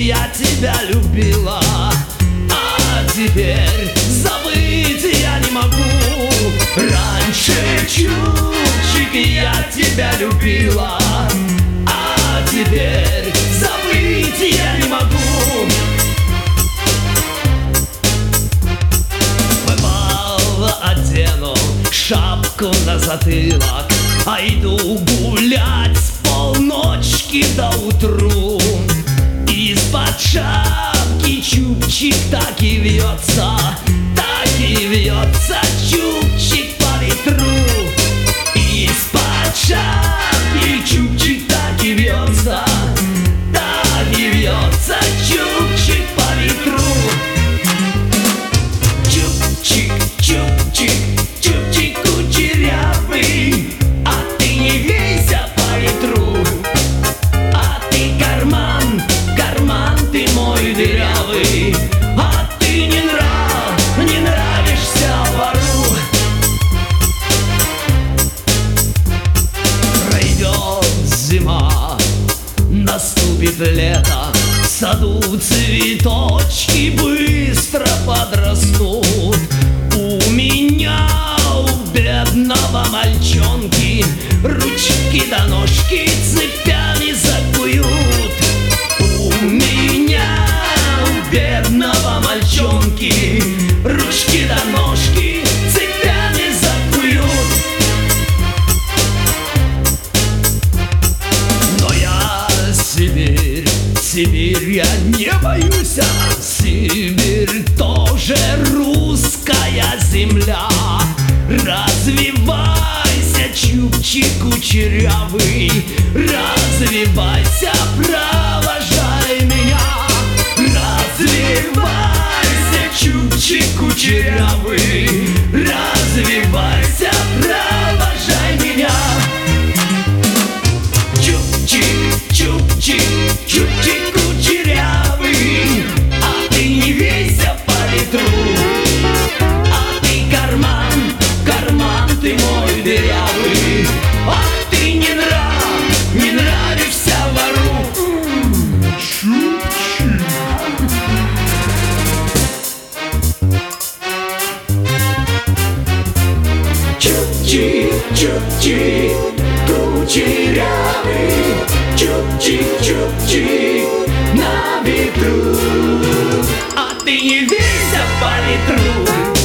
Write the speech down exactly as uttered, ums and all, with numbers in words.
я тебя любила, а теперь забыть я не могу. Раньше, чубчик, я тебя любила, а теперь забыть я не могу. Бывало, одену шапку на затылок, а иду гулять с полночки до утру. Из-под шапки чубчик так и вьется, так и вьется чубчик по ветру. Из-под шапки чубчик так и вьется, так и вьется чубчик по ветру. Чубчик, чубчик, чубчик кучерявый, а ты не вейся по ветру. А ты карман, карман ты мой дырявый, а ты не нрав, не нравишься вору. Пройдет зима, наступит лето, в саду цветочки быстро подрастут. У меня, у бедного мальчонки, ручки до ножки цепями закуют. У меня, у бедного мальчонки, ручки до ножки цепями закуют. Но я Сибирь, Сибирь я не боюсь, а Сибирь тоже русская земля. Развивайся, чубчик кучерявый, развивайся, провожай меня. Развивайся, чубчик кучерявый, развивайся, провожай меня. Чубчик, чубчик, чубчик кучерявый, а ты не вейся по ветру. А ты карман, карман ты мой дырявый, а ты не нрав, не нравишься вору. Чубчик. Чубчик, чубчик, кучерявый, чубчик, чубчик на ветру. А ты не вейся по ветру.